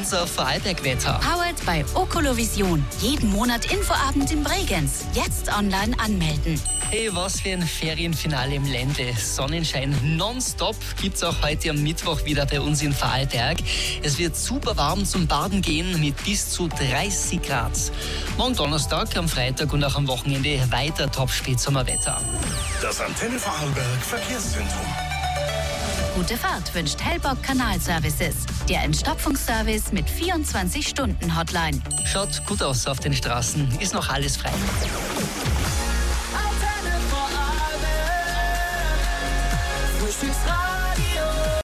unser Vorarlberg-Wetter. Powered bei Okolovision. Jeden Monat Infoabend im Bregenz. Jetzt online anmelden. Hey, was für ein Ferienfinale im Ländle. Sonnenschein nonstop gibt's auch heute am Mittwoch wieder bei uns in Vorarlberg. Es wird super warm zum Baden gehen mit bis zu 30 Grad. Morgen Donnerstag, am Freitag und auch am Wochenende weiter Top-Spätsommerwetter. Das Antenne Vorarlberg Verkehrszentrum. Gute Fahrt wünscht Hellbock Kanalservices. Der Entstopfungsservice mit 24-Stunden-Hotline. Schaut gut aus auf den Straßen, ist noch alles frei. Antenne Vorarlberg, Frühstücksradio.